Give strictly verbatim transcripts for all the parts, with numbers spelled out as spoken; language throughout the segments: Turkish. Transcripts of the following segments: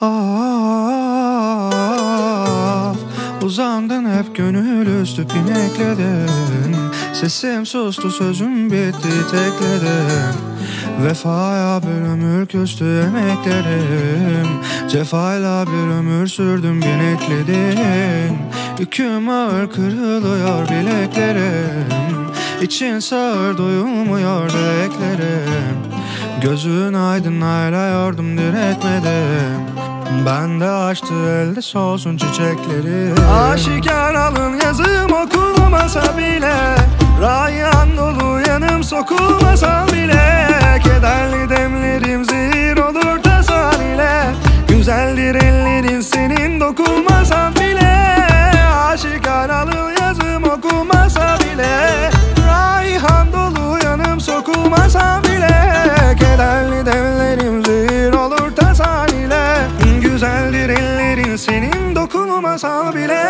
Af, uzandın hep gönül üstü pinekledin. Sesim sustu, sözüm bitti, tekledim. Vefaya bir ömür küstü emeklerim. Cefayla bir ömür sürdüm, binekledin. Yüküm ağır, kırılıyor bileklerim. İçin sağır, duyulmuyor dileklerim. Gözün aydın, ayrıyordum, diretmedim. Ben de açtı elde solsun çiçekleri. Aşikar alın yazım okunmasa bile, Rayyan dolu yanım sokulmasa bile. Kederli demlerim zehir olur tasan ile. Güzeldir ellerin senin dokunmasa bile. Aşikar alın yazım okunmasa bile, Rayhan dolu yanım sokulmasa bile. Kederli demlerim zehir olur tasan ile. Güzeldir ellerin senin dokunmasa bile.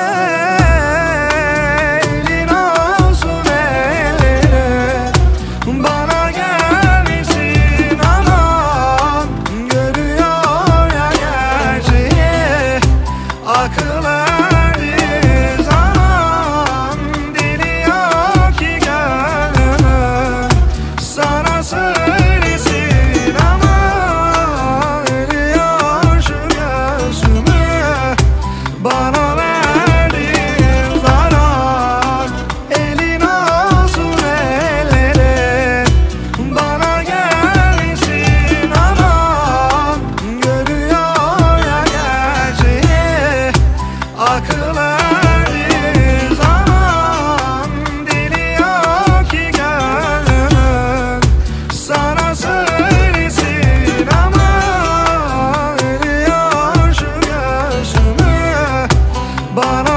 Elin olsun elleri, bana gelmesin aman. Görüyor ya gerçeği, akıl erdiği zaman. Dili yok ki gönlüm sana söylesin ama. Eriyor şu göğsümü, bana verdiğin zarar. Elin olsun elleri, bana gelmesin aman. Görüyor ya gerçeği, akıl erdiği zaman. Dili yok ki gönlümün sana söylesin ama. Eriyor şu göğsümü, bana